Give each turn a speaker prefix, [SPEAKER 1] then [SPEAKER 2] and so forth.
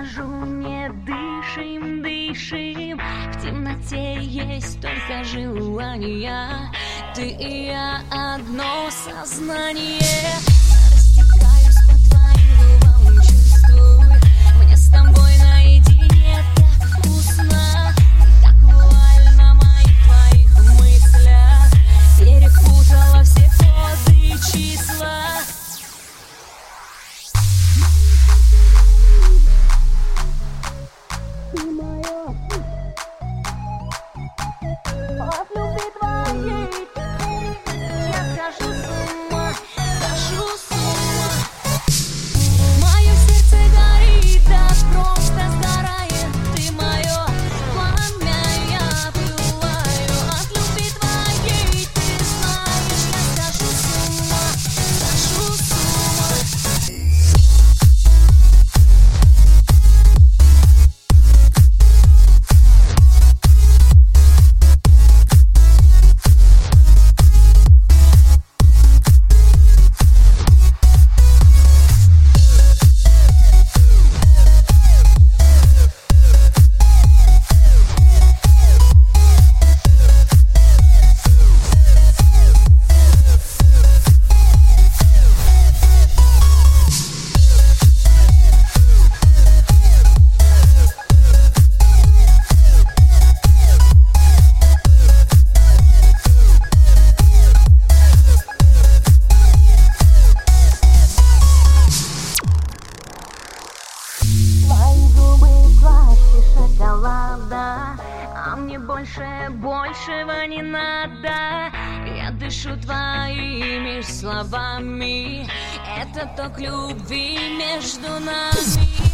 [SPEAKER 1] скажу, не дышим, дышим. В темноте есть только желание. Ты и я одно сознание. Растекаюсь по твоим губам, чувствуй. Мне с тобой наедине так вкусно. Так вуально моих твоих мыслях. Перепутала все коды и числа. Ты моя. От любви твоей я схожу с ума, схожу с ума. Мое сердце горит, так просто сгорает. Ты мое пламя, я пылаю. От любви твоей, ты знаешь, я схожу с ума, схожу с ума. Твои губы слаще шоколада, а мне большего не надо. Я дышу твоими словами, это ток любви между нами.